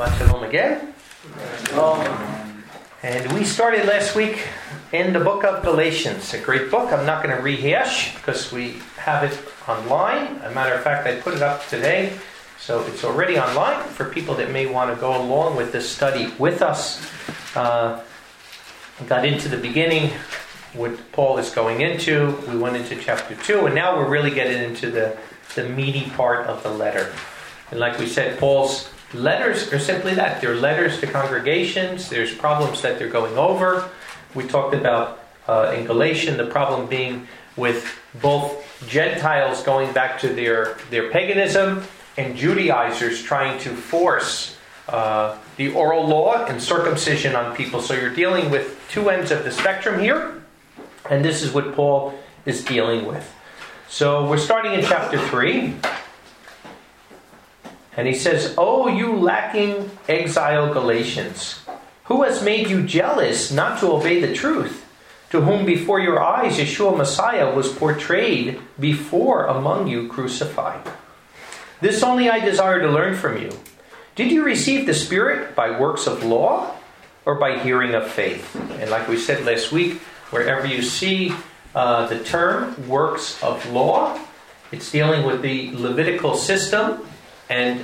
Shabbat Shalom again. And we started last week in the book of Galatians. A great book. I'm not going to rehash because we have it online. As a matter of fact, I put it up today. So it's already online for people that may want to go along with this study with us. Got into the beginning, what Paul is going into. We went into chapter 2, and now we're really getting into the meaty part of the letter. And like we said, Paul's letters are simply that. They're letters to congregations. There's problems that they're going over. We talked about in Galatians the problem being with both Gentiles going back to their paganism and Judaizers trying to force the oral law and circumcision on people. So you're dealing with two ends of the spectrum here. And this is what Paul is dealing with. So we're starting in chapter 3. And he says, "Oh, you lacking exile Galatians, who has made you jealous not to obey the truth, to whom before your eyes Yeshua Messiah was portrayed before among you crucified. This only I desire to learn from you. Did you receive the Spirit by works of law or by hearing of faith?" And like we said last week, wherever you see the term works of law, it's dealing with the Levitical system. And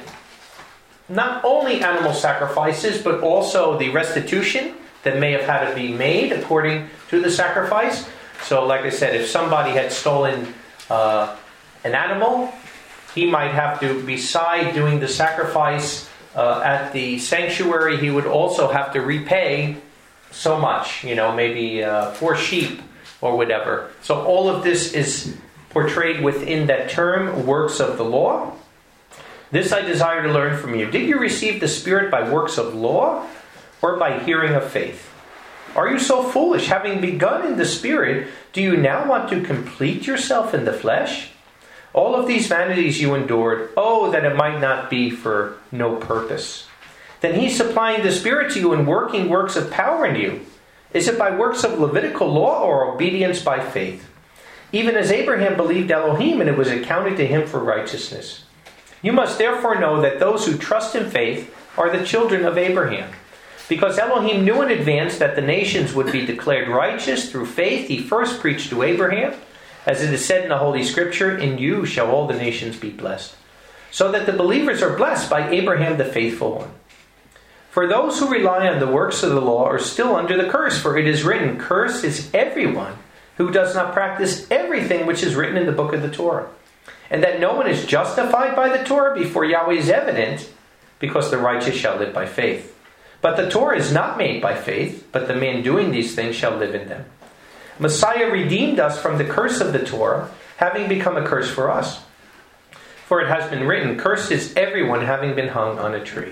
not only animal sacrifices, but also the restitution that may have had to be made according to the sacrifice. So like I said, if somebody had stolen an animal, he might have to, beside doing the sacrifice at the sanctuary, he would also have to repay so much, maybe 4 sheep or whatever. So all of this is portrayed within that term, works of the law. This I desire to learn from you. Did you receive the Spirit by works of law or by hearing of faith? Are you so foolish? Having begun in the Spirit, do you now want to complete yourself in the flesh? All of these vanities you endured, oh, that it might not be for no purpose. Then he's supplying the Spirit to you and working works of power in you. Is it by works of Levitical law or obedience by faith? Even as Abraham believed Elohim, and it was accounted to him for righteousness. You must therefore know that those who trust in faith are the children of Abraham. Because Elohim knew in advance that the nations would be declared righteous through faith, he first preached to Abraham, as it is said in the Holy Scripture, "In you shall all the nations be blessed." So that the believers are blessed by Abraham the faithful one. For those who rely on the works of the law are still under the curse, for it is written, "Cursed is everyone who does not practice everything which is written in the book of the Torah." And that no one is justified by the Torah before Yahweh is evident, because the righteous shall live by faith. But the Torah is not made by faith, but the man doing these things shall live in them. Messiah redeemed us from the curse of the Torah, having become a curse for us. For it has been written, "Cursed is everyone having been hung on a tree."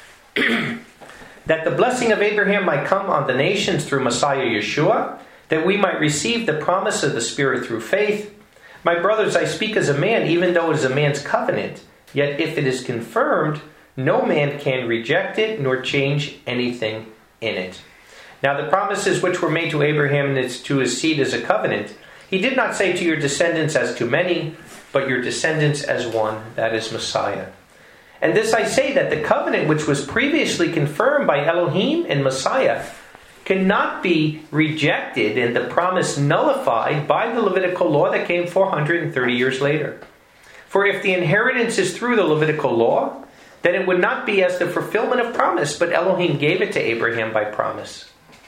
That the blessing of Abraham might come on the nations through Messiah Yeshua, that we might receive the promise of the Spirit through faith. My brothers, I speak as a man, even though it is a man's covenant. Yet if it is confirmed, no man can reject it nor change anything in it. Now the promises which were made to Abraham and to his seed as a covenant, he did not say to your descendants as to many, but your descendants as one, that is Messiah. And this I say, that the covenant which was previously confirmed by Elohim and Messiah cannot be rejected and the promise nullified by the Levitical law that came 430 years later. For if the inheritance is through the Levitical law, then it would not be as the fulfillment of promise, but Elohim gave it to Abraham by promise.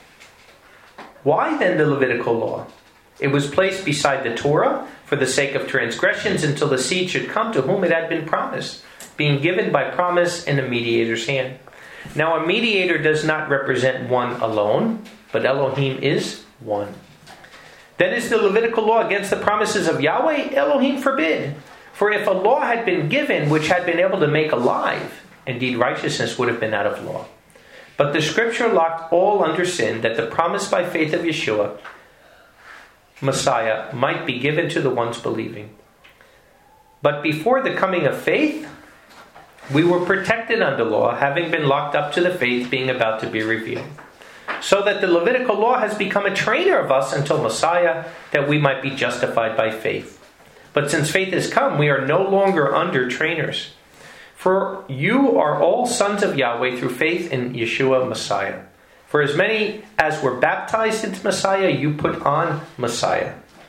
Why then the Levitical law? It was placed beside the Torah for the sake of transgressions until the seed should come to whom it had been promised, being given by promise in a mediator's hand. Now a mediator does not represent one alone, but Elohim is one. Then is the Levitical law against the promises of Yahweh? Elohim forbid. For if a law had been given which had been able to make alive, indeed righteousness would have been out of law. But the Scripture locked all under sin, that the promise by faith of Yeshua, Messiah, might be given to the ones believing. But before the coming of faith, we were protected under law, having been locked up to the faith being about to be revealed. So that the Levitical law has become a trainer of us until Messiah, that we might be justified by faith. But since faith has come, we are no longer under trainers. For you are all sons of Yahweh through faith in Yeshua Messiah. For as many as were baptized into Messiah, you put on Messiah.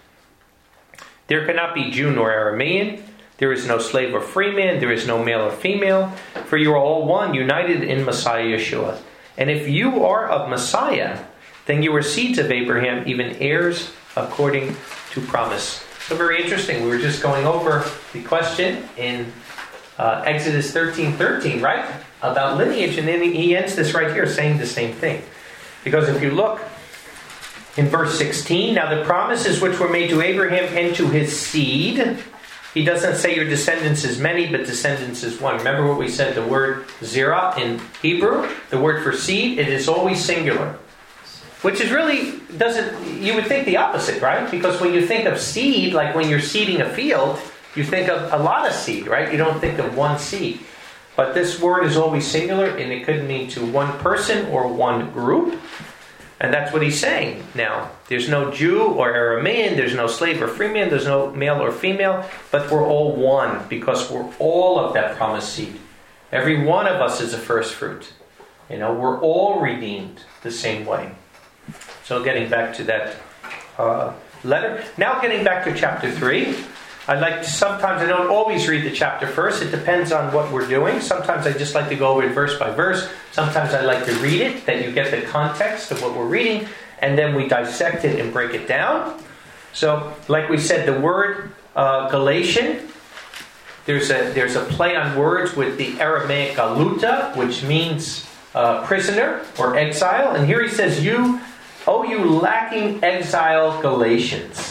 There cannot be Jew nor Aramean. There is no slave or free man. There is no male or female. For you are all one, united in Messiah Yeshua. And if you are of Messiah, then you are seeds of Abraham, even heirs according to promise. So very interesting. We were just going over the question in Exodus 13:13, right? About lineage. And then he ends this right here saying the same thing. Because if you look in verse 16, now the promises which were made to Abraham and to his seed, he doesn't say your descendants is many, but descendants is one. Remember what we said, the word zerah in Hebrew, the word for seed, it is always singular. Which is really, you would think the opposite, right? Because when you think of seed, like when you're seeding a field, you think of a lot of seed, right? You don't think of one seed. But this word is always singular, and it could mean to one person or one group. And that's what he's saying. Now, there's no Jew or Aramean, there's no slave or free man, there's no male or female, but we're all one because we're all of that promised seed. Every one of us is a first fruit. We're all redeemed the same way. So getting back to that letter. Now getting back to chapter 3. Sometimes I don't always read the chapter first. It depends on what we're doing. Sometimes I just like to go over it verse by verse. Sometimes I like to read it, that you get the context of what we're reading, and then we dissect it and break it down. So, like we said, the word Galatian, there's a play on words with the Aramaic galuta, which means prisoner or exile. And here he says, you lacking exile Galatians.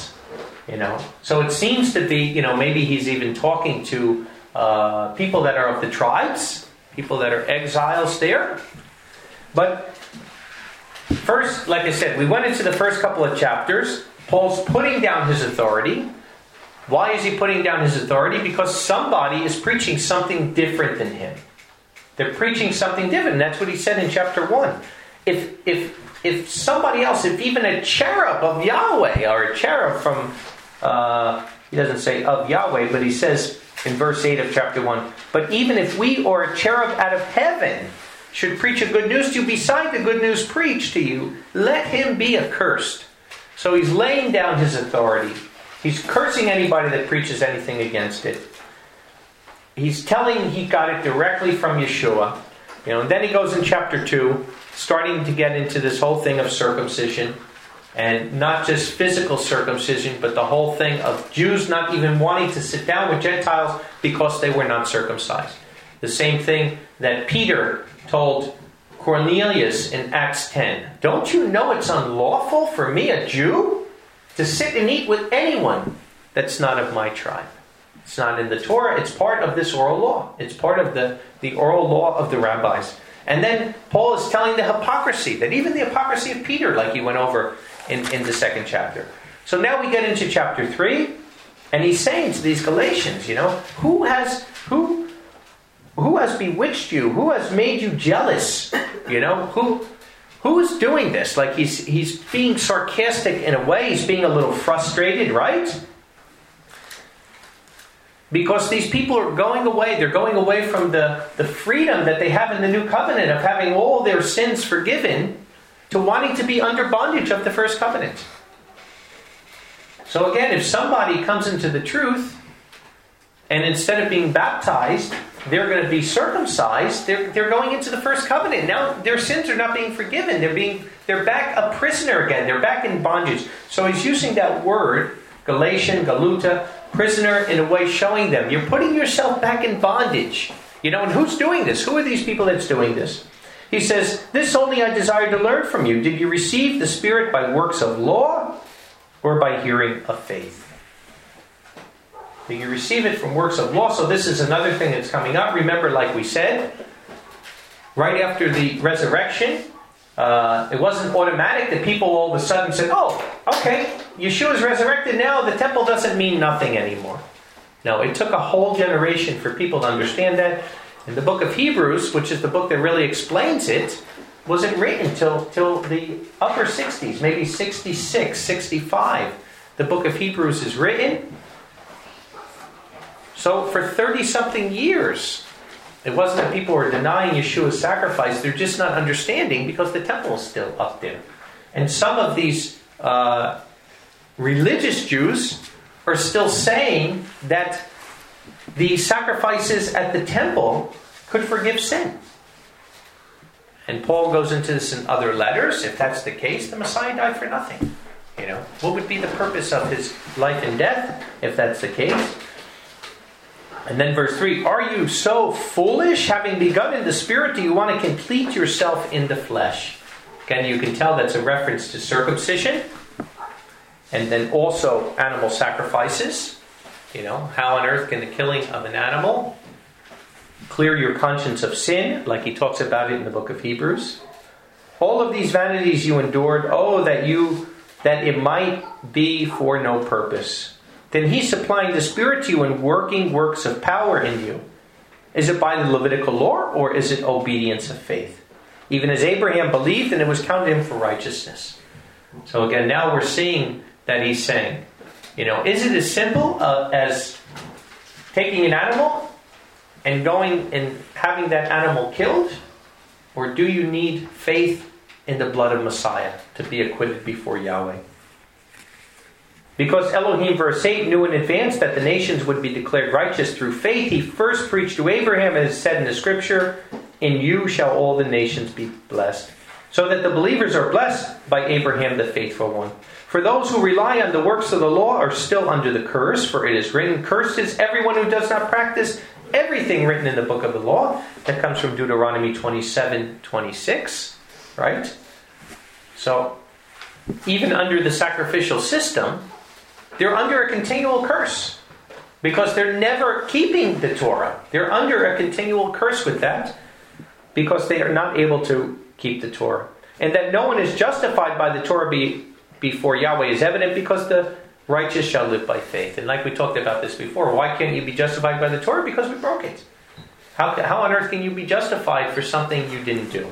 So it seems to be, maybe he's even talking to people that are of the tribes, people that are exiles there. But first, like I said, we went into the first couple of chapters. Paul's putting down his authority. Why is he putting down his authority? Because somebody is preaching something different than him. They're preaching something different. And that's what he said in chapter 1. If somebody else, if even a cherub of Yahweh, or a cherub from, he doesn't say of Yahweh, but he says in verse 8 of chapter 1, but even if we or a cherub out of heaven should preach a good news to you beside the good news preached to you, let him be accursed. So he's laying down his authority. He's cursing anybody that preaches anything against it. He's telling he got it directly from Yeshua. And then he goes in chapter 2, starting to get into this whole thing of circumcision. And not just physical circumcision, but the whole thing of Jews not even wanting to sit down with Gentiles because they were not circumcised. The same thing that Peter told Cornelius in Acts 10. Don't you know it's unlawful for me, a Jew, to sit and eat with anyone that's not of my tribe? It's not in the Torah. It's part of this oral law. It's part of the oral law of the rabbis. And then Paul is telling the hypocrisy, that even the hypocrisy of Peter, like he went over in the second chapter. So now we get into chapter 3, and he's saying to these Galatians, who has bewitched you? Who has made you jealous? Who is doing this? Like he's being sarcastic in a way. He's being a little frustrated, right? Because these people are going away. They're going away from the freedom that they have in the new covenant of having all their sins forgiven to wanting to be under bondage of the first covenant. So again, if somebody comes into the truth and instead of being baptized, they're going to be circumcised, they're going into the first covenant. Now their sins are not being forgiven. They're back a prisoner again. They're back in bondage. So he's using that word, Galatian, Galuta, prisoner, in a way showing them, you're putting yourself back in bondage. And who's doing this? Who are these people that's doing this? He says, this only I desire to learn from you. Did you receive the Spirit by works of law or by hearing of faith? Did you receive it from works of law? So this is another thing that's coming up. Remember, like we said, right after the resurrection, it wasn't automatic that people all of a sudden said, oh, okay, Yeshua's resurrected now, the temple doesn't mean nothing anymore. No, it took a whole generation for people to understand that. And the book of Hebrews, which is the book that really explains it, wasn't written till the upper 60s, maybe 66, 65. The book of Hebrews is written. So for 30-something years, It wasn't that people were denying Yeshua's sacrifice. They're just not understanding because the temple is still up there. And some of these religious Jews are still saying that the sacrifices at the temple could forgive sin. And Paul goes into this in other letters. If that's the case, the Messiah died for nothing. What would be the purpose of his life and death if that's the case? And then verse 3, are you so foolish? Having begun in the Spirit, do you want to complete yourself in the flesh? Again, you can tell that's a reference to circumcision. And then also animal sacrifices. How on earth can the killing of an animal clear your conscience of sin? Like he talks about it in the book of Hebrews. All of these vanities you endured, that it might be for no purpose. Then he's supplying the Spirit to you and working works of power in you. Is it by the Levitical law or is it obedience of faith? Even as Abraham believed and it was counted him for righteousness. So again, now we're seeing that he's saying, is it as simple as taking an animal and going and having that animal killed? Or do you need faith in the blood of Messiah to be acquitted before Yahweh? Because Elohim, verse 8, knew in advance that the nations would be declared righteous through faith, he first preached to Abraham, as said in the scripture, in you shall all the nations be blessed. So that the believers are blessed by Abraham, the faithful one. For those who rely on the works of the law are still under the curse, for it is written, cursed is everyone who does not practice everything written in the book of the law. That comes from Deuteronomy 27:26, right? So, even under the sacrificial system, they're under a continual curse. Because they're never keeping the Torah. They're under a continual curse with that. Because they are not able to keep the Torah. And that no one is justified by the Torah before Yahweh is evident, because the righteous shall live by faith. And like we talked about this before, why can't you be justified by the Torah? Because we broke it. How on earth can you be justified for something you didn't do?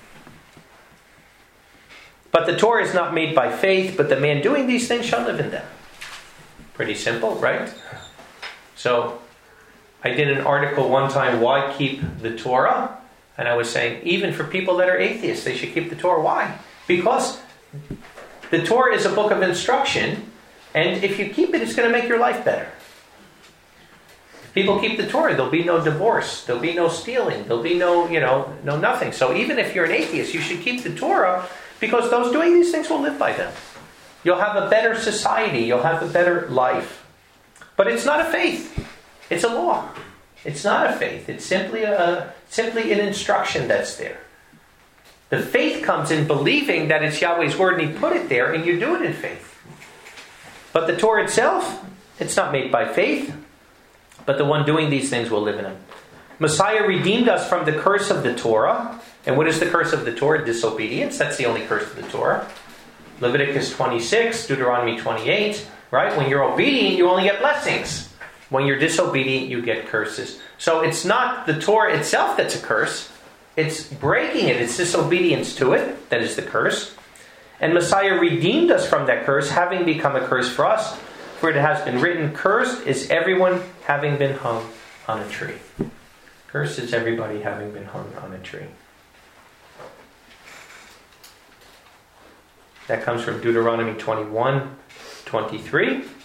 But the Torah is not made by faith, but the man doing these things shall live in them. Pretty simple, right? So, I did an article one time, why keep the Torah? And I was saying, even for people that are atheists, they should keep the Torah. Why? Because the Torah is a book of instruction, and if you keep it, it's going to make your life better. If people keep the Torah, there'll be no divorce, there'll be no stealing, there'll be no nothing. So even if you're an atheist, you should keep the Torah, because those doing these things will live by them. You'll have a better society, you'll have a better life. But it's not a faith, it's a law. It's not a faith, it's simply an instruction that's there. The faith comes in believing that it's Yahweh's word and he put it there, and you do it in faith. But the Torah itself, it's not made by faith, but the one doing these things will live in them. Messiah redeemed us from the curse of the Torah. And what is the curse of the Torah? Disobedience. That's the only curse of the Torah. Leviticus 26, Deuteronomy 28, right? When you're obedient, you only get blessings. When you're disobedient, you get curses. So it's not the Torah itself that's a curse. It's breaking it. It's disobedience to it that is the curse. And Messiah redeemed us from that curse, having become a curse for us. For it has been written, cursed is everyone having been hung on a tree. Cursed is everybody having been hung on a tree. That comes from Deuteronomy 21:23.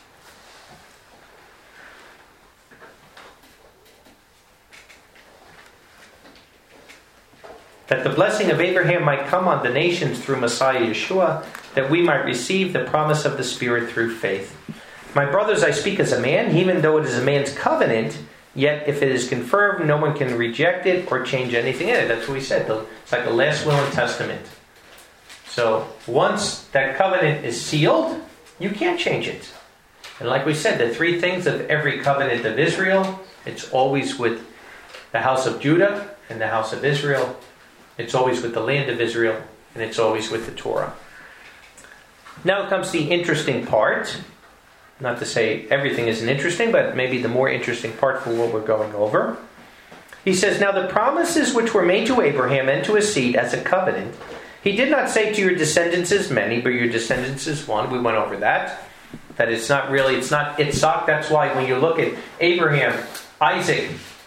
That the blessing of Abraham might come on the nations through Messiah Yeshua, that we might receive the promise of the Spirit through faith. My brothers, I speak as a man, even though it is a man's covenant, yet if it is confirmed, no one can reject it or change anything in it. That's what we said. It's like the last will and testament. So once that covenant is sealed, you can't change it. And like we said, the three things of every covenant of Israel, it's always with the house of Judah and the house of Israel. It's always with the land of Israel, and it's always with the Torah. Now comes the interesting part. Not to say everything isn't interesting, but maybe the more interesting part for what we're going over. He says, now the promises which were made to Abraham and to his seed as a covenant, he did not say to your descendants as many, but your descendants as one. We went over that. That it's not Itzhak. That's why when you look at Abraham, Isaac,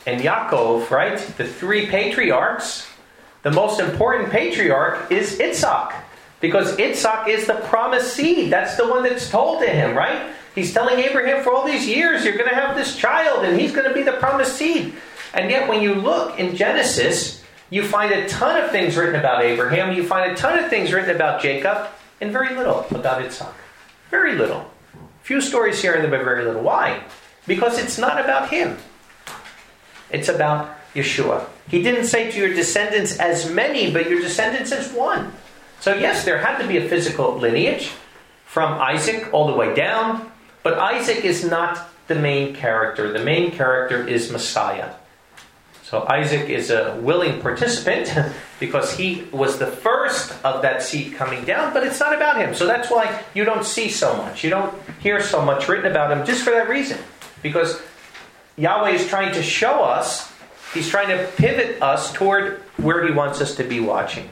and Yaakov, right? The three patriarchs. The most important patriarch is Yitzhak, because Yitzhak is the promised seed. That's the one that's told to him, right? He's telling Abraham, for all these years, you're going to have this child, and he's going to be the promised seed. And yet, when you look in Genesis, you find a ton of things written about Abraham. You find a ton of things written about Jacob, and very little about Yitzhak. Very little. Few stories here and there, but very little. Why? Because it's not about him. It's about Yeshua. He didn't say to your descendants as many, but your descendants as one. So yes, there had to be a physical lineage from Isaac all the way down, but Isaac is not the main character. The main character is Messiah. So Isaac is a willing participant because he was the first of that seed coming down, but it's not about him. So that's why you don't see so much. You don't hear so much written about him just for that reason. Because Yahweh is trying to show us, he's trying to pivot us toward where he wants us to be watching.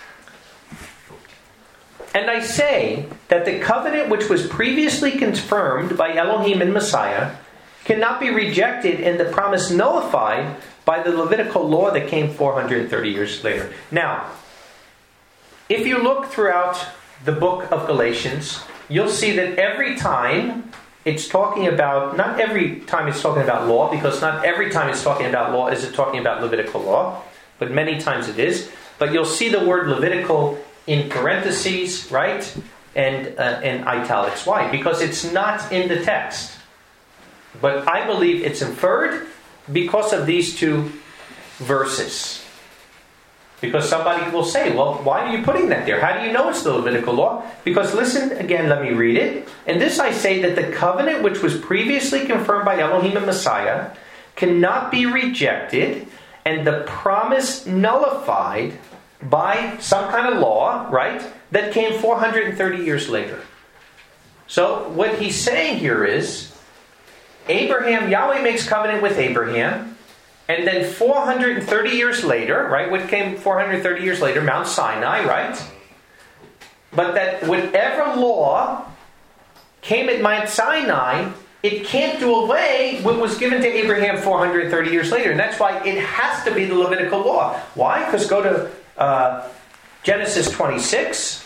And I say that the covenant which was previously confirmed by Elohim and Messiah cannot be rejected and the promise nullified by the Levitical law that came 430 years later. Now, if you look throughout the book of Galatians, you'll see that every time it's talking about, not every time it's talking about law, because not every time it's talking about law is it talking about Levitical law, but many times it is. But you'll see the word Levitical in parentheses, right? And italics. Why? Because it's not in the text. But I believe it's inferred because of these two verses. Because somebody will say, well, why are you putting that there? How do you know it's the Levitical law? Because listen again, let me read it. And this I say that the covenant which was previously confirmed by Elohim and Messiah cannot be rejected and the promise nullified by some kind of law, right, that came 430 years later. So what he's saying here is, Abraham, Yahweh makes covenant with Abraham, and then 430 years later, right, what came 430 years later? Mount Sinai, right? But that whatever law came at Mount Sinai, it can't do away what was given to Abraham 430 years later. And that's why it has to be the Levitical law. Why? Because go to Genesis 26.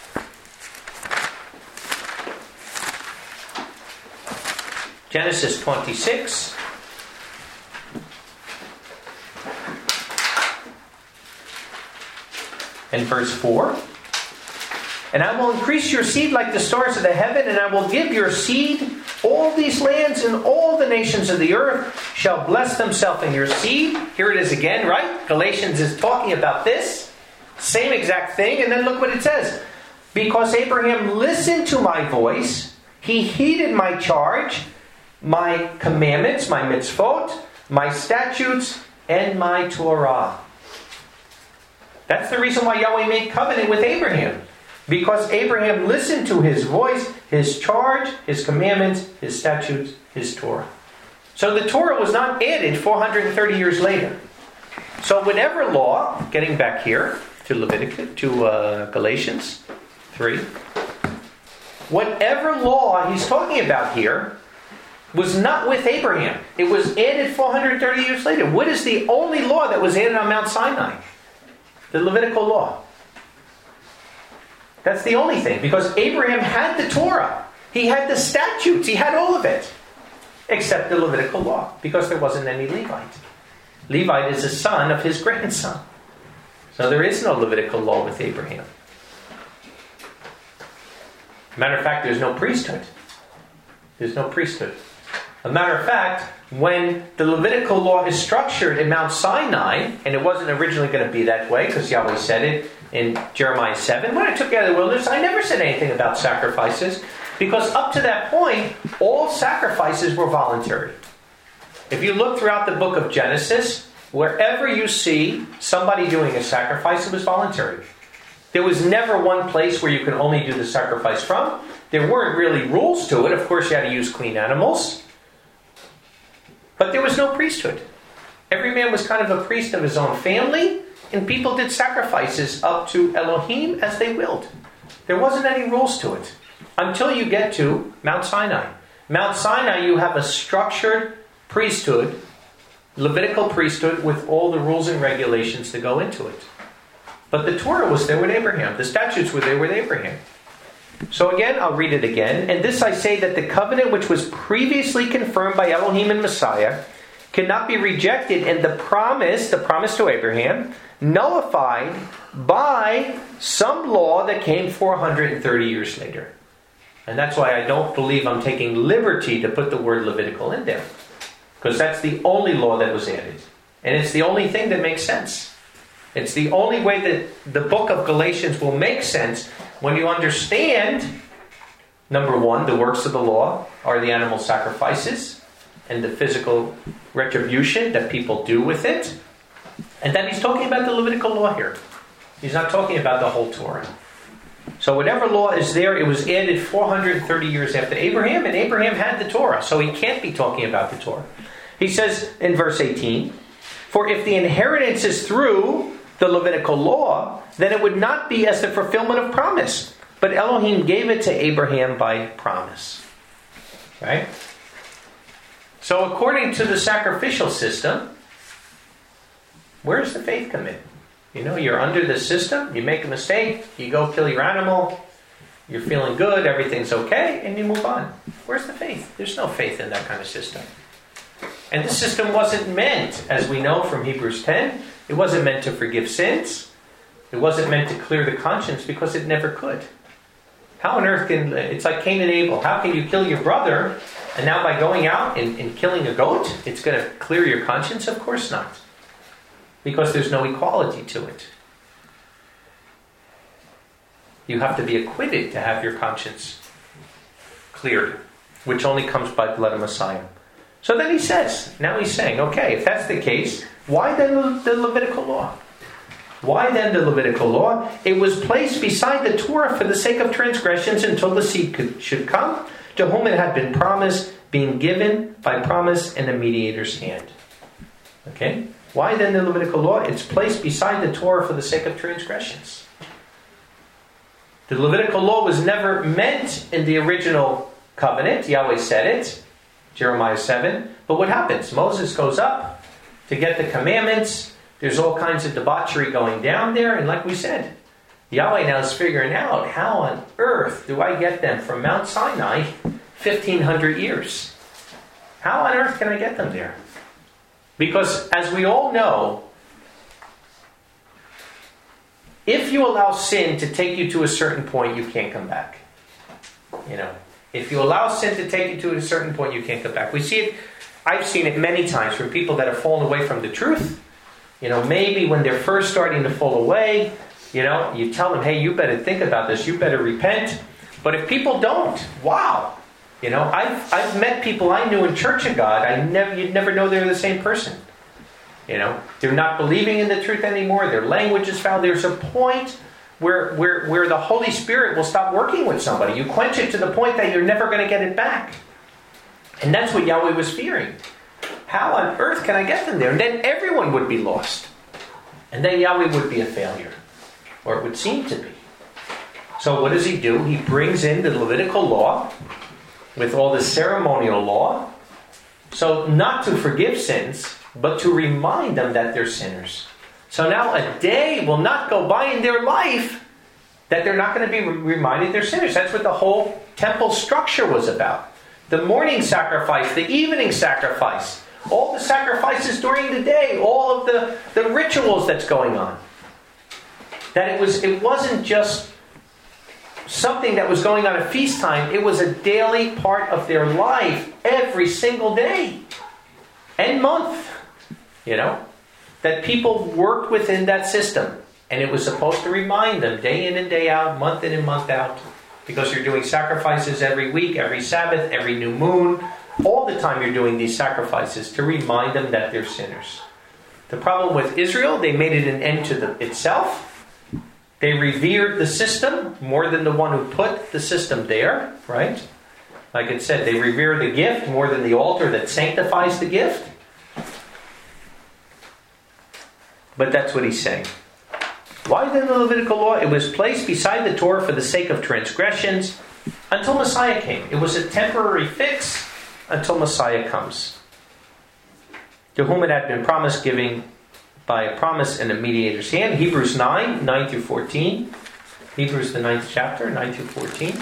Genesis 26. And verse 4. And I will increase your seed like the stars of the heaven, and I will give your seed all these lands, and all the nations of the earth shall bless themselves in your seed. Here it is again, right? Galatians is talking about this. Same exact thing. And then look what it says. Because Abraham listened to my voice, he heeded my charge, my commandments, my mitzvot, my statutes, and my Torah. That's the reason why Yahweh made covenant with Abraham. Because Abraham listened to his voice, his charge, his commandments, his statutes, his Torah. So the Torah was not added 430 years later. So whatever law, getting back here to Leviticus, to Galatians 3, whatever law he's talking about here was not with Abraham. It was added 430 years later. What is the only law that was added on Mount Sinai? The Levitical law. That's the only thing. Because Abraham had the Torah. He had the statutes. He had all of it. Except the Levitical law. Because there wasn't any Levite. Levite is a son of his grandson. So there is no Levitical law with Abraham. Matter of fact, there's no priesthood. There's no priesthood. A matter of fact, when the Levitical law is structured in Mount Sinai, and it wasn't originally going to be that way, because Yahweh said it in Jeremiah 7, when I took you out of the wilderness, I never said anything about sacrifices, because up to that point, all sacrifices were voluntary. If you look throughout the book of Genesis, wherever you see somebody doing a sacrifice, it was voluntary. There was never one place where you could only do the sacrifice from. There weren't really rules to it. Of course, you had to use clean animals. But there was no priesthood. Every man was kind of a priest of his own family, and people did sacrifices up to Elohim as they willed. There wasn't any rules to it until you get to Mount Sinai. Mount Sinai, you have a structured priesthood Levitical priesthood with all the rules and regulations to go into it. But the Torah was there with Abraham. The statutes were there with Abraham. So again, I'll read it again. And this I say, that the covenant which was previously confirmed by Elohim and Messiah cannot be rejected, and the promise to Abraham, nullified by some law that came 430 years later. And that's why I don't believe I'm taking liberty to put the word Levitical in there. Because that's the only law that was added. And it's the only thing that makes sense. It's the only way that the book of Galatians will make sense when you understand, number one, the works of the law are the animal sacrifices and the physical retribution that people do with it. And then he's talking about the Levitical law here. He's not talking about the whole Torah. So whatever law is there, it was added 430 years after Abraham, and Abraham had the Torah, so he can't be talking about the Torah. He says in verse 18, for if the inheritance is through the Levitical law, then it would not be as the fulfillment of promise, but Elohim gave it to Abraham by promise. Right? So according to the sacrificial system, where does the faith come in? You know, you're under the system, you make a mistake, you go kill your animal, you're feeling good, everything's okay, and you move on. Where's the faith? There's no faith in that kind of system. And the system wasn't meant, as we know from Hebrews 10, it wasn't meant to forgive sins. It wasn't meant to clear the conscience, because it never could. How on earth can, it's like Cain and Abel, how can you kill your brother, and now by going out and killing a goat, it's going to clear your conscience? Of course not. Because there's no equality to it. You have to be acquitted to have your conscience cleared, which only comes by blood of Messiah. So then he says, now he's saying, okay, if that's the case, why then the Levitical law? Why then the Levitical law? It was placed beside the Torah for the sake of transgressions until the seed should come, to whom it had been promised, being given by promise in the mediator's hand. Okay? Why then the Levitical law? It's placed beside the Torah for the sake of transgressions. The Levitical law was never meant in the original covenant. Yahweh said it, Jeremiah 7. But what happens? Moses goes up to get the commandments. There's all kinds of debauchery going down there. And like we said, Yahweh now is figuring out, how on earth do I get them from Mount Sinai 1,500 years? How on earth can I get them there? Because, as we all know, if you allow sin to take you to a certain point, you can't come back. You know, if you allow sin to take you to a certain point, you can't come back. We see it, I've seen it many times from people that have fallen away from the truth. You know, maybe when they're first starting to fall away, you know, you tell them, hey, you better think about this, you better repent. But if people don't, wow. You know, I've met people I knew in Church of God. You'd never know they're the same person. You know, they're not believing in the truth anymore. Their language is foul. There's a point where the Holy Spirit will stop working with somebody. You quench it to the point that you're never going to get it back. And that's what Yahweh was fearing. How on earth can I get them there? And then everyone would be lost. And then Yahweh would be a failure. Or it would seem to be. So what does he do? He brings in the Levitical law with all the ceremonial law. So not to forgive sins, but to remind them that they're sinners. So now a day will not go by in their life that they're not going to be reminded they're sinners. That's what the whole temple structure was about. The morning sacrifice, the evening sacrifice, all the sacrifices during the day, all of the rituals that's going on. That it wasn't just something that was going on at feast time. It was a daily part of their life every single day and month. You know, that people worked within that system. And it was supposed to remind them day in and day out, month in and month out. Because you're doing sacrifices every week, every Sabbath, every new moon. All the time you're doing these sacrifices to remind them that they're sinners. The problem with Israel, they made it an end to itself. They revered the system more than the one who put the system there, right? Like it said, they revere the gift more than the altar that sanctifies the gift. But that's what he's saying. Why then the Levitical law? It was placed beside the Torah for the sake of transgressions until Messiah came. It was a temporary fix until Messiah comes. to whom it had been promised, giving by a promise in a mediator's hand. Hebrews 9 through 14. Hebrews the 9th chapter, 9 through 14.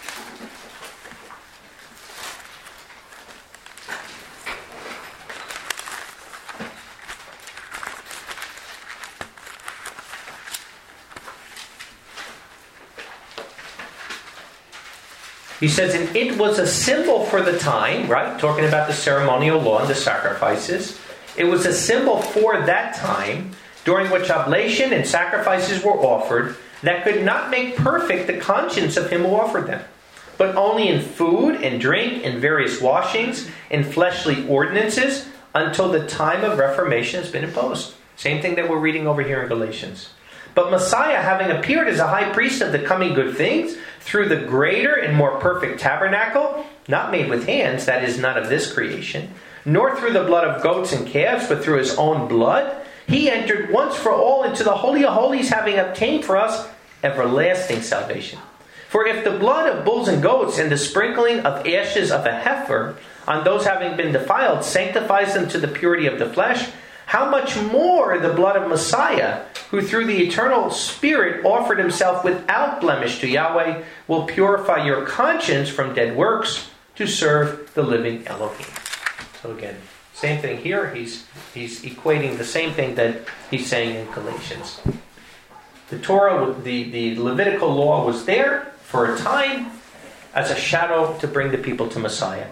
He says, and it was a symbol for the time, right? Talking about the ceremonial law and the sacrifices. It was a symbol for that time, during which oblation and sacrifices were offered, that could not make perfect the conscience of him who offered them, but only in food and drink, in various washings, in fleshly ordinances, until the time of reformation has been imposed. Same thing that we're reading over here in Galatians. But Messiah, having appeared as a high priest of the coming good things, through the greater and more perfect tabernacle, not made with hands, that is, not of this creation, nor through the blood of goats and calves, but through his own blood, he entered once for all into the Holy of Holies, having obtained for us everlasting salvation. For if the blood of bulls and goats and the sprinkling of ashes of a heifer on those having been defiled sanctifies them to the purity of the flesh, how much more the blood of Messiah, who through the eternal Spirit offered himself without blemish to Yahweh, will purify your conscience from dead works to serve the living Elohim. So again, same thing here. He's equating the same thing that he's saying in Galatians. The Torah, the Levitical law was there for a time as a shadow to bring the people to Messiah.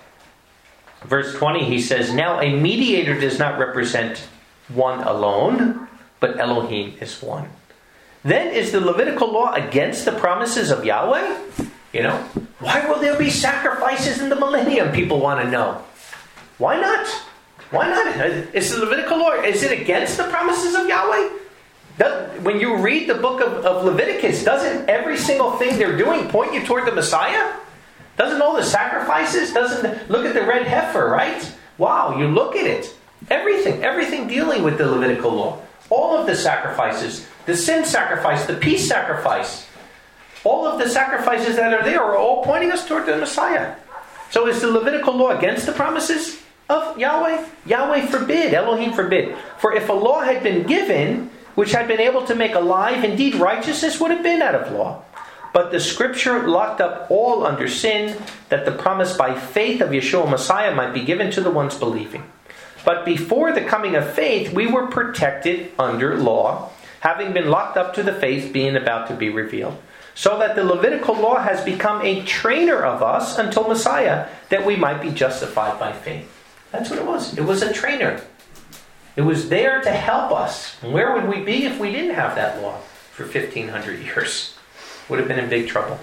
Verse 20, he says, now a mediator does not represent one alone, but Elohim is one. Then is the Levitical law against the promises of Yahweh? Why will there be sacrifices in the millennium? People want to know. Why not? Why not? Is the Levitical law, is it against the promises of Yahweh? When you read the book of Leviticus, doesn't every single thing they're doing point you toward the Messiah? Doesn't all the sacrifices, look at the red heifer, right? Wow, you look at it. Everything dealing with the Levitical law. All of the sacrifices, the sin sacrifice, the peace sacrifice, all of the sacrifices that are there are all pointing us toward the Messiah. So is the Levitical law against the promises of Yahweh? Yahweh forbid, Elohim forbid. For if a law had been given, which had been able to make alive, indeed righteousness would have been out of law. But the scripture locked up all under sin, that the promise by faith of Yeshua Messiah might be given to the ones believing. But before the coming of faith, we were protected under law, having been locked up to the faith being about to be revealed. So that the Levitical law has become a trainer of us until Messiah, that we might be justified by faith. That's what it was. It was a trainer. It was there to help us. Where would we be if we didn't have that law for 1,500 years? Would have been in big trouble.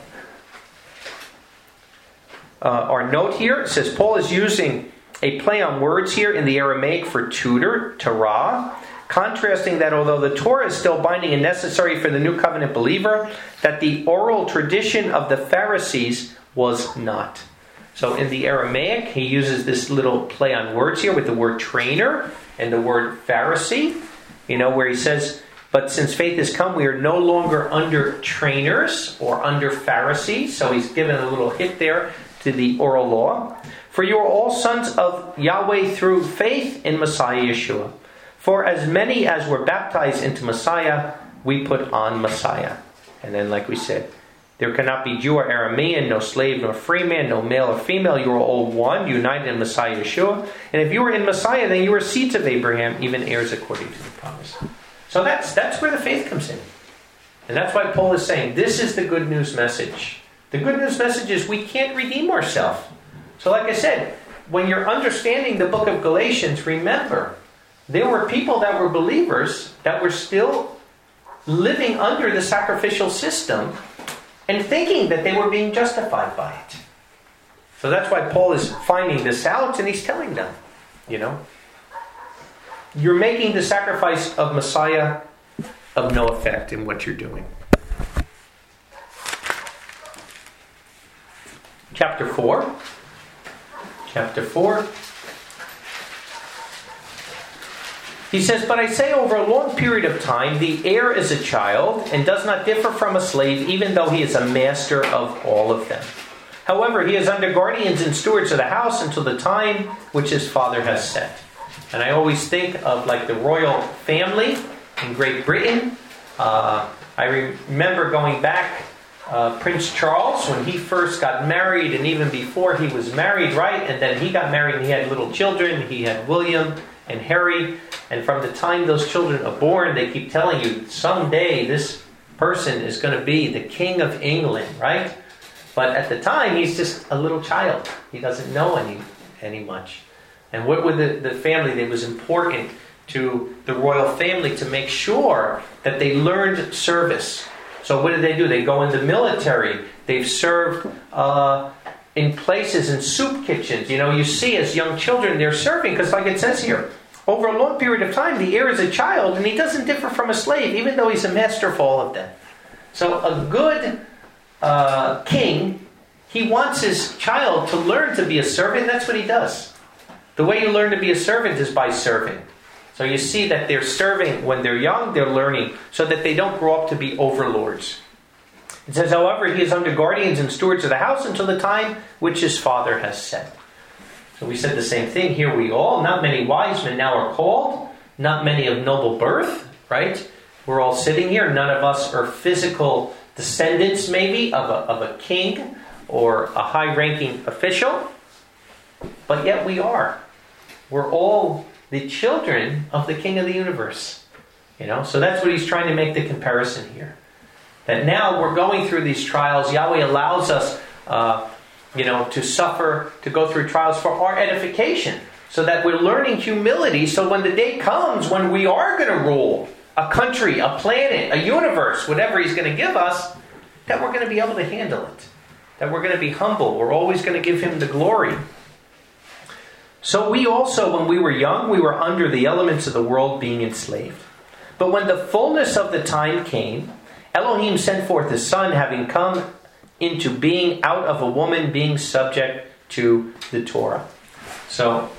Our note here says Paul is using a play on words here in the Aramaic for tutor, Torah, contrasting that although the Torah is still binding and necessary for the new covenant believer, that the oral tradition of the Pharisees was not. So in the Aramaic, he uses this little play on words here with the word trainer and the word Pharisee, where he says, but since faith has come, we are no longer under trainers or under Pharisees. So he's given a little hit there to the oral law. For you are all sons of Yahweh through faith in Messiah Yeshua. For as many as were baptized into Messiah, we put on Messiah. And then like we said, there cannot be Jew or Aramean, no slave nor free man, no male or female. You are all one, united in Messiah Yeshua. And if you are in Messiah, then you are seeds of Abraham, even heirs according to the promise. So that's where the faith comes in. And that's why Paul is saying, this is the good news message. The good news message is we can't redeem ourselves. So like I said, when you're understanding the book of Galatians, remember, there were people that were believers that were still living under the sacrificial system and thinking that they were being justified by it. So that's why Paul is finding this out and he's telling them, you're making the sacrifice of Messiah of no effect in what you're doing. Chapter 4. He says, but I say over a long period of time, the heir is a child and does not differ from a slave, even though he is a master of all of them. However, he is under guardians and stewards of the house until the time which his father has set. And I always think of like the royal family in Great Britain. I remember going back, Prince Charles, when he first got married, and even before he was married, right? And then he got married and he had little children. He had William and Harry. And from the time those children are born, they keep telling you, someday this person is going to be the King of England, right? But at the time, he's just a little child. He doesn't know any much. And what were the family? It was important to the royal family to make sure that they learned service. So what did they do? They go in the military. They've served in places, in soup kitchens. You know, you see as young children, they're serving, because like it says here, over a long period of time, the heir is a child, and he doesn't differ from a slave, even though he's a master of all of them. So a good king, he wants his child to learn to be a servant. That's what he does. The way you learn to be a servant is by serving. So you see that they're serving when they're young, they're learning, so that they don't grow up to be overlords. It says, however, he is under guardians and stewards of the house until the time which his father has set. So we said the same thing. Here we all, not many wise men now are called, not many of noble birth, right? We're all sitting here. None of us are physical descendants, maybe, of a king or a high-ranking official. But yet we are. We're all the children of the King of the universe. You know, so that's what he's trying to make the comparison here. That now we're going through these trials. Yahweh allows us, to suffer, to go through trials for our edification. So that we're learning humility. So when the day comes when we are going to rule a country, a planet, a universe, whatever he's going to give us, that we're going to be able to handle it. That we're going to be humble. We're always going to give him the glory. So we also, when we were young, we were under the elements of the world, being enslaved. But when the fullness of the time came, Elohim sent forth his Son, having come into being out of a woman, being subject to the Torah. So,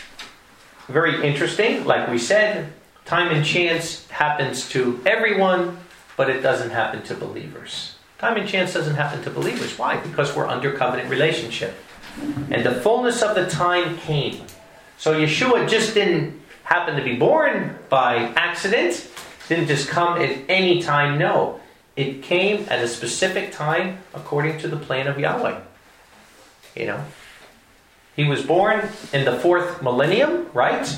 very interesting. Like we said, time and chance happens to everyone, but it doesn't happen to believers. Time and chance doesn't happen to believers. Why? Because we're under covenant relationship. And the fullness of the time came. So Yeshua just didn't happen to be born by accident. Didn't just come at any time. No. It came at a specific time according to the plan of Yahweh. You know. He was born in the 4th millennium, right?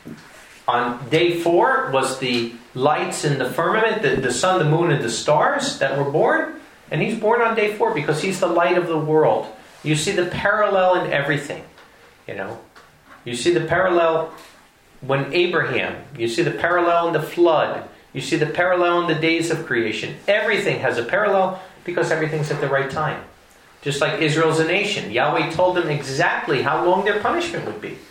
On day 4 was the lights in the firmament, the sun, the moon, and the stars that were born. And he's born on day 4 because he's the light of the world. You see the parallel in everything, you know. You see the parallel when Abraham, you see the parallel in the flood, you see the parallel in the days of creation. Everything has a parallel because everything's at the right time. Just like Israel's a nation. Yahweh told them exactly how long their punishment would be.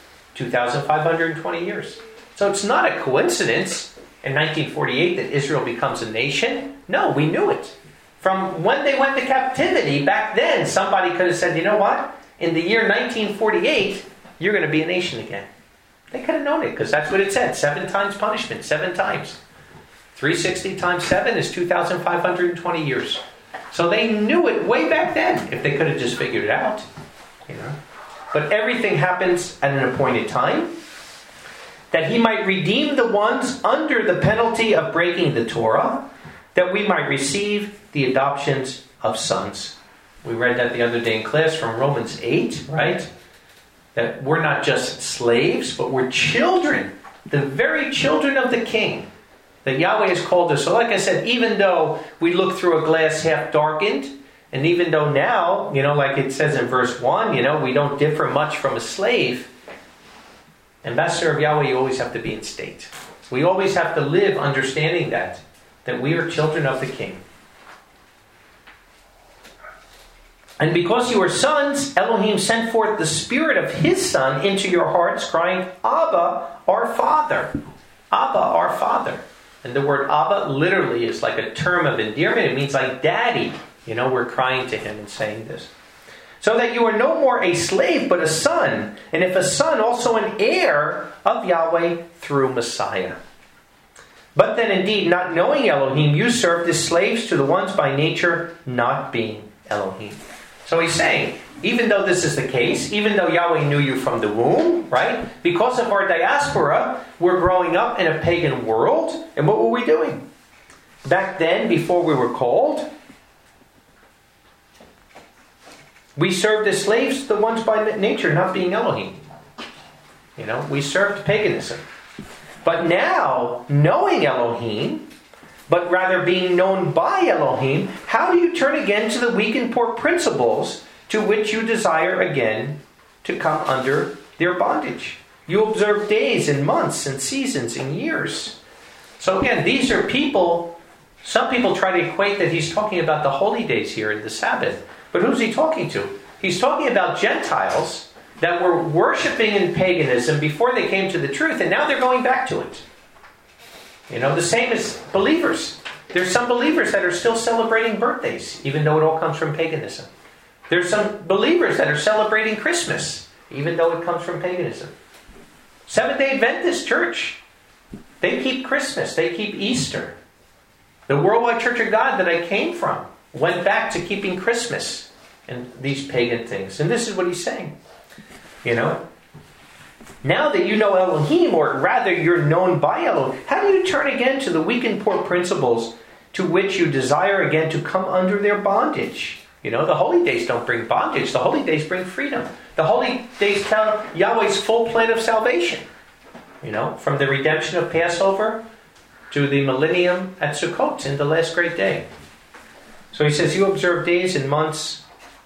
2,520 years. So it's not a coincidence in 1948 that Israel becomes a nation. No, we knew it. From when they went to captivity, back then, somebody could have said, you know what? In the year 1948, you're going to be a nation again. They could have known it, because that's what it said. 7 times punishment, 7 times. 360 times 7 is 2,520 years. So they knew it way back then, if they could have just figured it out. You know. But everything happens at an appointed time, that he might redeem the ones under the penalty of breaking the Torah, that we might receive the adoptions of sons. We read that the other day in class from Romans 8, right? That we're not just slaves, but we're children. The very children of the King. That Yahweh has called us. So like I said, even though we look through a glass half darkened, and even though now, you know, like it says in verse 1, you know, we don't differ much from a slave. Ambassador of Yahweh, you always have to be in state. We always have to live understanding that we are children of the King. And because you are sons, Elohim sent forth the Spirit of His Son into your hearts, crying, Abba, our Father. Abba, our Father. And the word Abba literally is like a term of endearment. It means like daddy. You know, we're crying to Him and saying this. So that you are no more a slave, but a son. And if a son, also an heir of Yahweh through Messiah. But then indeed, not knowing Elohim, you served as slaves to the ones by nature not being Elohim. So he's saying, even though this is the case, even though Yahweh knew you from the womb, right? Because of our diaspora, we're growing up in a pagan world. And what were we doing? Back then, before we were called, we served as slaves, the ones by nature, not being Elohim. We served paganism. But now, knowing Elohim, but rather being known by Elohim, how do you turn again to the weak and poor principles to which you desire again to come under their bondage? You observe days and months and seasons and years. So again, these are people, some people try to equate that he's talking about the holy days here in the Sabbath. But who's he talking to? He's talking about Gentiles that were worshiping in paganism before they came to the truth, and now they're going back to it. The same as believers. There's some believers that are still celebrating birthdays, even though it all comes from paganism. There's some believers that are celebrating Christmas, even though it comes from paganism. Seventh-day Adventist Church, they keep Christmas, they keep Easter. The Worldwide Church of God that I came from went back to keeping Christmas and these pagan things. And this is what he's saying. Now that you know Elohim, or rather you're known by Elohim, how do you turn again to the weak and poor principles to which you desire again to come under their bondage? The holy days don't bring bondage. The holy days bring freedom. The holy days tell Yahweh's full plan of salvation. From the redemption of Passover to the millennium at Sukkot in the last great day. So he says, you observe days and months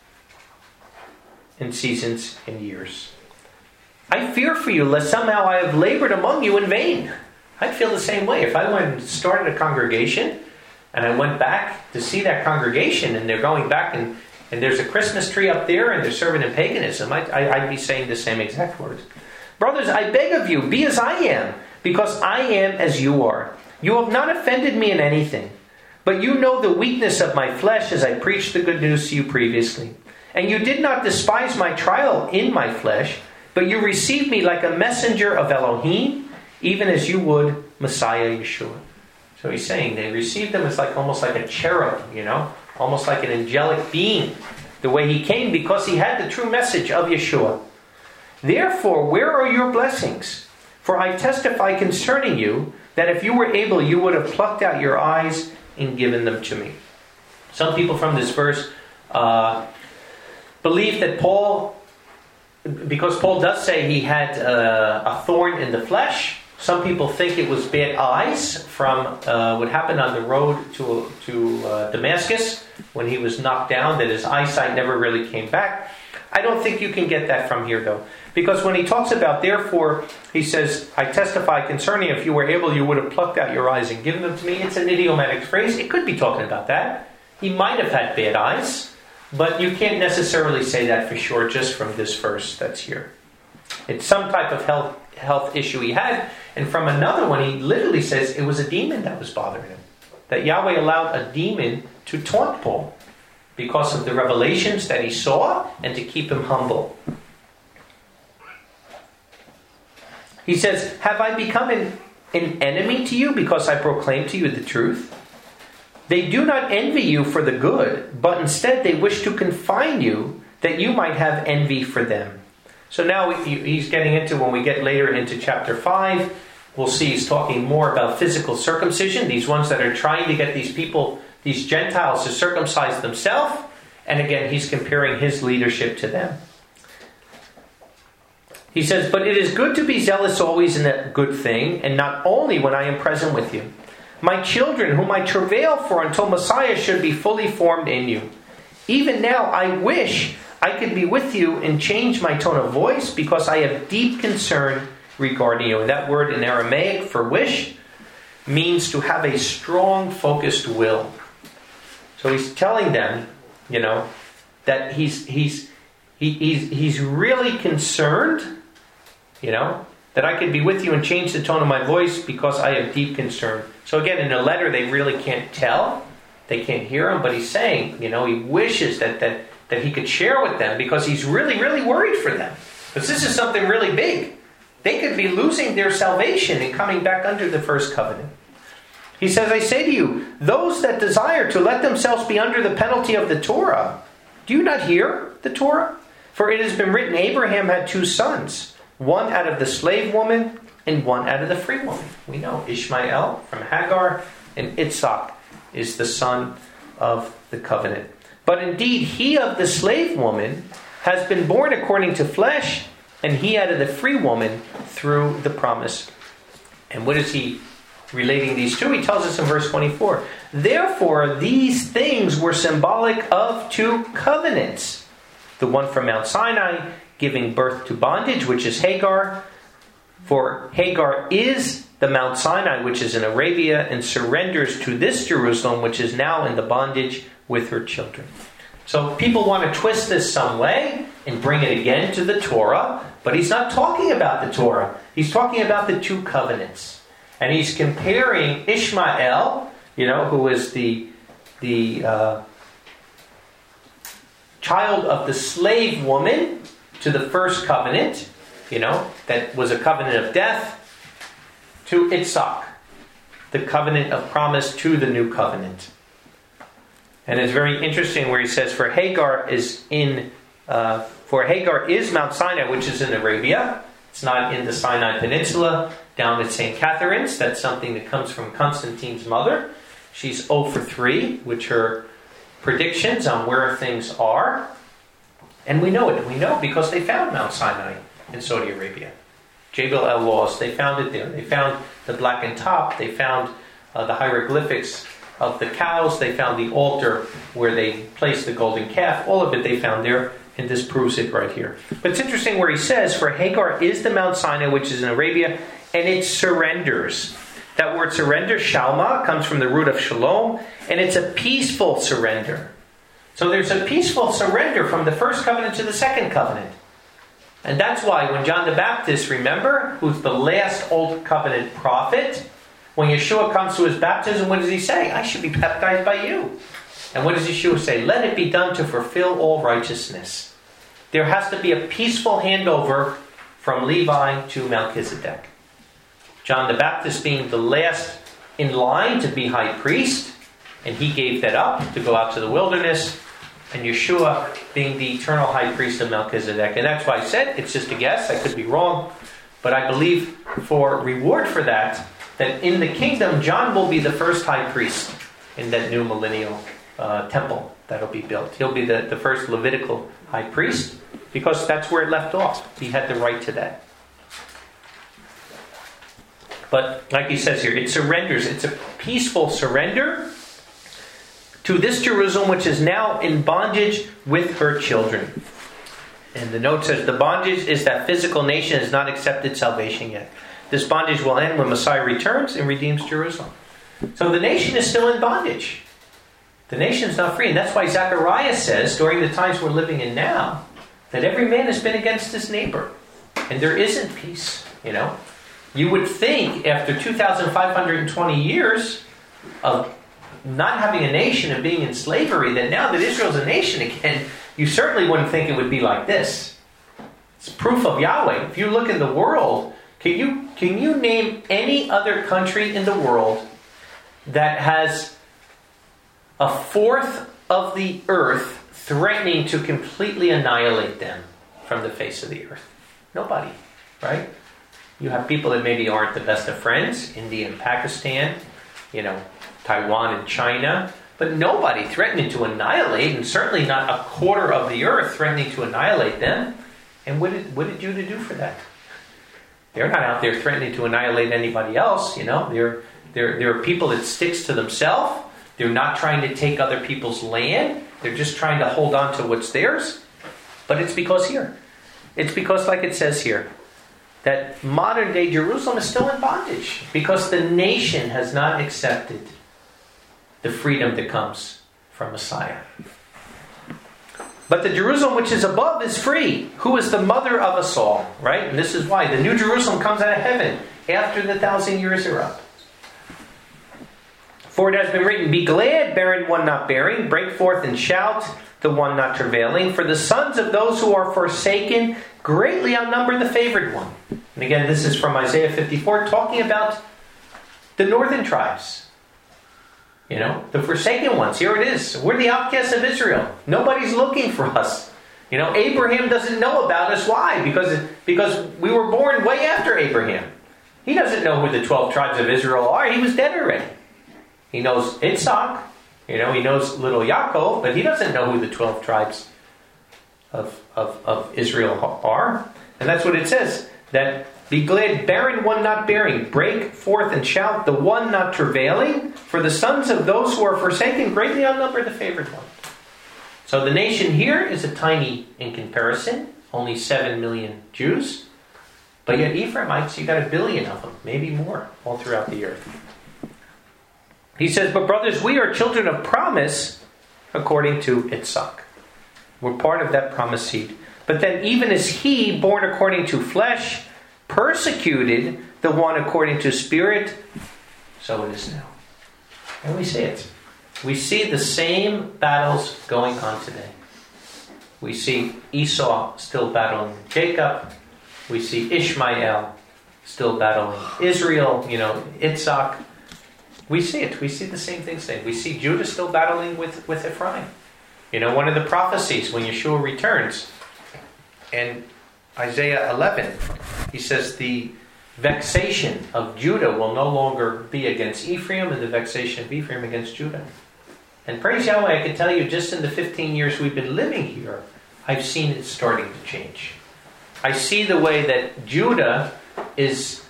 and seasons and years. I fear for you, lest somehow I have labored among you in vain. I'd feel the same way. If I went and started a congregation, and I went back to see that congregation, and they're going back, and there's a Christmas tree up there, and they're serving in paganism, I'd be saying the same exact words. Brothers, I beg of you, be as I am, because I am as you are. You have not offended me in anything, but you know the weakness of my flesh as I preached the good news to you previously. And you did not despise my trial in my flesh, but you received me like a messenger of Elohim, even as you would Messiah Yeshua. So he's saying they received him as almost like a cherub, almost like an angelic being, the way he came, because he had the true message of Yeshua. Therefore, where are your blessings? For I testify concerning you that if you were able, you would have plucked out your eyes and given them to me. Some people from this verse believe that Paul, because Paul does say he had a thorn in the flesh, some people think it was bad eyes from what happened on the road to Damascus when he was knocked down, that his eyesight never really came back. I don't think you can get that from here, though. Because when he talks about, therefore, he says, I testify concerning if you were able, you would have plucked out your eyes and given them to me. It's an idiomatic phrase. It could be talking about that. He might have had bad eyes, but you can't necessarily say that for sure just from this verse that's here. It's some type of health issue he had. And from another one, he literally says it was a demon that was bothering him. That Yahweh allowed a demon to taunt Paul because of the revelations that he saw and to keep him humble. He says, have I become an enemy to you because I proclaim to you the truth? They do not envy you for the good, but instead they wish to confine you that you might have envy for them. So now he's getting into, when we get later into chapter 5, we'll see he's talking more about physical circumcision, these ones that are trying to get these people, these Gentiles, to circumcise themselves. And again, he's comparing his leadership to them. He says, but it is good to be zealous always in a good thing, and not only when I am present with you. My children, whom I travail for until Messiah should be fully formed in you. Even now I wish I could be with you and change my tone of voice, because I have deep concern regarding you. And that word in Aramaic for wish means to have a strong, focused will. So he's telling them, that he's really concerned, that I could be with you and change the tone of my voice because I have deep concern. So again, in the letter, they really can't tell. They can't hear him, but he's saying, he wishes that he could share with them because he's really, really worried for them. Because this is something really big. They could be losing their salvation and coming back under the first covenant. He says, I say to you, those that desire to let themselves be under the penalty of the Torah Do you not hear the Torah? For it has been written, Abraham had 2 sons, one out of the slave woman and one out of the free woman. We know Ishmael from Hagar, and Isaac is the son of the covenant. But indeed, he of the slave woman has been born according to flesh, and he out of the free woman through the promise. And what is he relating these to? He tells us in verse 24, therefore these things were symbolic of 2 covenants. The one from Mount Sinai, giving birth to bondage, which is Hagar. For Hagar is the Mount Sinai, which is in Arabia, and surrenders to this Jerusalem, which is now in the bondage with her children. So people want to twist this some way and bring it again to the Torah, but he's not talking about the Torah. He's talking about the 2 covenants. And he's comparing Ishmael, who is the child of the slave woman, to the first covenant, that was a covenant of death, to Isaac, the covenant of promise to the new covenant. And it's very interesting where he says, for Hagar is Mount Sinai, which is in Arabia. It's not in the Sinai Peninsula, down at St. Catherine's. That's something that comes from Constantine's mother. She's 0 for 3, which her predictions on where things are. And we know it. We know because they found Mount Sinai in Saudi Arabia. Jebel el-Lawz, they found it there. They found the blackened top. They found the hieroglyphics of the cows. They found the altar where they placed the golden calf. All of it they found there, and this proves it right here. But it's interesting where he says, for Hagar is the Mount Sinai, which is in Arabia, and it surrenders. That word surrender, shalma, comes from the root of shalom, and it's a peaceful surrender. So there's a peaceful surrender from the first covenant to the second covenant. And that's why when John the Baptist, remember, who's the last Old Covenant prophet, when Yeshua comes to his baptism, what does he say? I should be baptized by you. And what does Yeshua say? Let it be done to fulfill all righteousness. There has to be a peaceful handover from Levi to Melchizedek. John the Baptist being the last in line to be high priest, and he gave that up to go out to the wilderness, and Yeshua being the eternal high priest of Melchizedek. And that's why I said, it's just a guess, I could be wrong, but I believe for reward for that in the kingdom, John will be the first high priest in that new millennial temple that'll be built. He'll be the first Levitical high priest, because that's where it left off. He had the right to that. But like he says here, it surrenders. It's a peaceful surrender to this Jerusalem, which is now in bondage with her children. And the note says, the bondage is that physical nation has not accepted salvation yet. This bondage will end when Messiah returns and redeems Jerusalem. So the nation is still in bondage. The nation is not free. And that's why Zechariah says, during the times we're living in now, that every man has been against his neighbor. And there isn't peace, You would think after 2,520 years of not having a nation and being in slavery, that now that Israel's a nation again, you certainly wouldn't think it would be like this. It's proof of Yahweh. If you look in the world, can you name any other country in the world that has a fourth of the earth threatening to completely annihilate them from the face of the earth? Nobody, right? You have people that maybe aren't the best of friends, India and Pakistan, Taiwan and China, but nobody threatening to annihilate, and certainly not a quarter of the earth threatening to annihilate them. And what did Judah do for that? They're not out there threatening to annihilate anybody else, They're a people that sticks to themselves. They're not trying to take other people's land. They're just trying to hold on to what's theirs. But it's because like it says here, that modern day Jerusalem is still in bondage because the nation has not accepted the freedom that comes from Messiah. But the Jerusalem which is above is free, who is the mother of us all, right? And this is why the new Jerusalem comes out of heaven after the 1,000 years are up. For it has been written, be glad, barren one not bearing, break forth and shout, the one not travailing. For the sons of those who are forsaken greatly outnumber the favored one. And again, this is from Isaiah 54, talking about the northern tribes. The forsaken ones. Here it is. We're the outcasts of Israel. Nobody's looking for us. Abraham doesn't know about us. Why? Because we were born way after Abraham. He doesn't know who the 12 tribes of Israel are. He was dead already. He knows Yitzhak. He knows little Yaakov, but he doesn't know who the 12 tribes of Israel are. And that's what it says. That be glad, barren one not bearing, break forth and shout, the one not travailing, for the sons of those who are forsaken greatly outnumber the favored one. So the nation here is a tiny in comparison, only 7 million Jews. But yet Ephraimites, you got 1 billion of them, maybe more, all throughout the earth. He says, but brothers, we are children of promise according to Yitzhak. We're part of that promised seed. But then even as he, born according to flesh, persecuted the one according to spirit, so it is now. And we see it. We see the same battles going on today. We see Esau still battling Jacob. We see Ishmael still battling Israel, Yitzhak. We see it. We see the same thing today. We see Judah still battling with Ephraim. One of the prophecies when Yeshua returns, in Isaiah 11, he says the vexation of Judah will no longer be against Ephraim and the vexation of Ephraim against Judah. And praise Yahweh, I can tell you, just in the 15 years we've been living here, I've seen it starting to change. I see the way that Judah is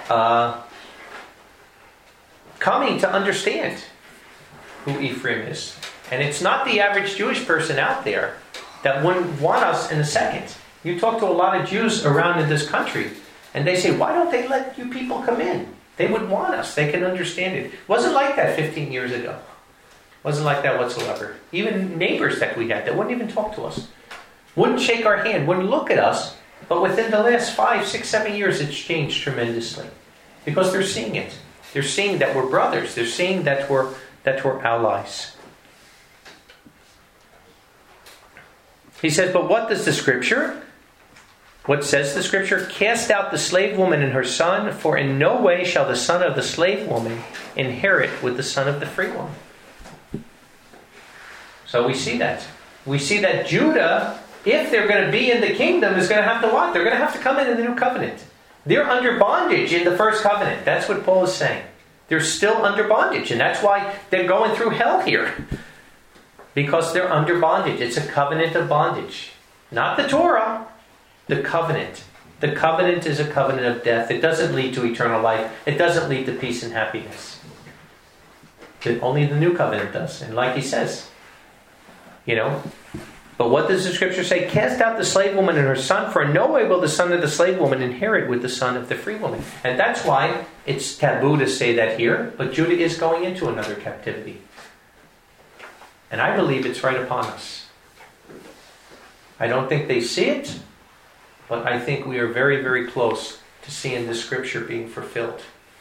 coming to understand who Ephraim is. And it's not the average Jewish person out there that wouldn't want us in a second. You talk to a lot of Jews around in this country, and they say, why don't they let you people come in? They would want us. They can understand it. It wasn't like that 15 years ago. It wasn't like that whatsoever. Even neighbors that we had that wouldn't even talk to us. Wouldn't shake our hand, wouldn't look at us. But within the last 5, 6, 7 years, it's changed tremendously. Because they're seeing it. They're seeing that we're brothers. They're seeing that we're allies. He says, but what does the Scripture? What says the Scripture? Cast out the slave woman and her son, for in no way shall the son of the slave woman inherit with the son of the free woman. So we see that. We see that Judah, if they're going to be in the kingdom, is going to have to what? They're going to have to come in the new covenant. They're under bondage in the first covenant. That's what Paul is saying. They're still under bondage. And that's why they're going through hell here. Because they're under bondage. It's a covenant of bondage. Not the Torah. The covenant. The covenant is a covenant of death. It doesn't lead to eternal life. It doesn't lead to peace and happiness. Only the new covenant does. And like he says, but what does the Scripture say? Cast out the slave woman and her son, for in no way will the son of the slave woman inherit with the son of the free woman. And that's why it's taboo to say that here, but Judah is going into another captivity. And I believe it's right upon us. I don't think they see it, but I think we are very, very close to seeing this Scripture being fulfilled.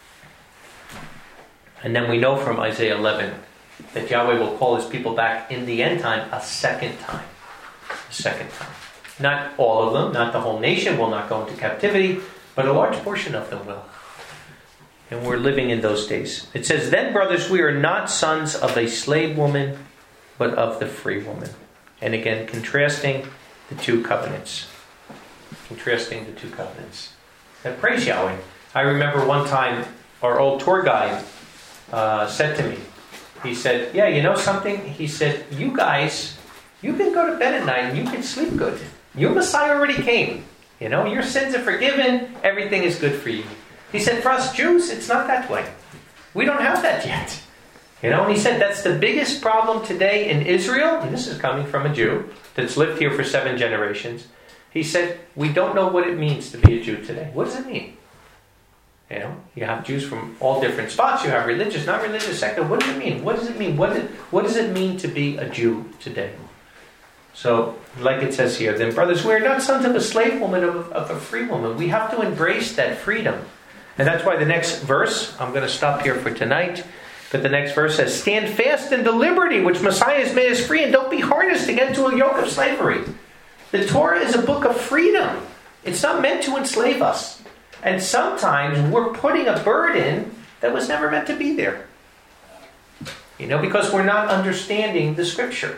And then we know from Isaiah 11 that Yahweh will call his people back in the end time a second time. A second time. Not all of them, not the whole nation will not go into captivity, but a large portion of them will. And we're living in those days. It says, then, brothers, we are not sons of a slave woman, but of the free woman. And again, contrasting the two covenants. Contrasting the two covenants. And praise Yahweh. I remember one time our old tour guide said to me, he said, yeah, you know something? He said, you guys, you can go to bed at night and you can sleep good. Your Messiah already came. Your sins are forgiven. Everything is good for you. He said, for us Jews, it's not that way. We don't have that yet. And he said, that's the biggest problem today in Israel. And this is coming from a Jew that's lived here for 7 generations. He said, we don't know what it means to be a Jew today. What does it mean? You have Jews from all different spots. You have religious, not religious, secular. What does it mean? What does it mean? What does it mean to be a Jew today? So, like it says here, then brothers, we are not sons of a slave woman, of a free woman. We have to embrace that freedom. And that's why the next verse, I'm going to stop here for tonight, but the next verse says, stand fast in the liberty which Messiah has made us free, and don't be harnessed again to a yoke of slavery. The Torah is a book of freedom. It's not meant to enslave us. And sometimes we're putting a burden that was never meant to be there. because we're not understanding the Scripture.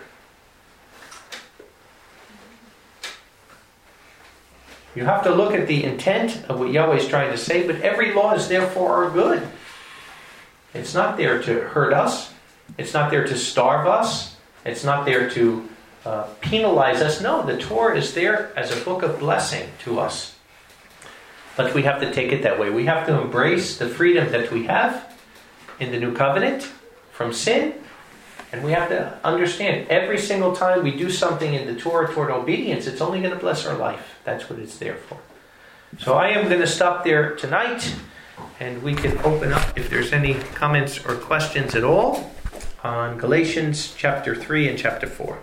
You have to look at the intent of what Yahweh is trying to say, but every law is there for our good. It's not there to hurt us. It's not there to starve us. It's not there to penalize us. No, the Torah is there as a book of blessing to us. But we have to take it that way. We have to embrace the freedom that we have in the new covenant from sin. And we have to understand every single time we do something in the Torah toward obedience, it's only going to bless our life. That's what it's there for. So I am going to stop there tonight. And we can open up if there's any comments or questions at all on Galatians chapter 3 and chapter 4.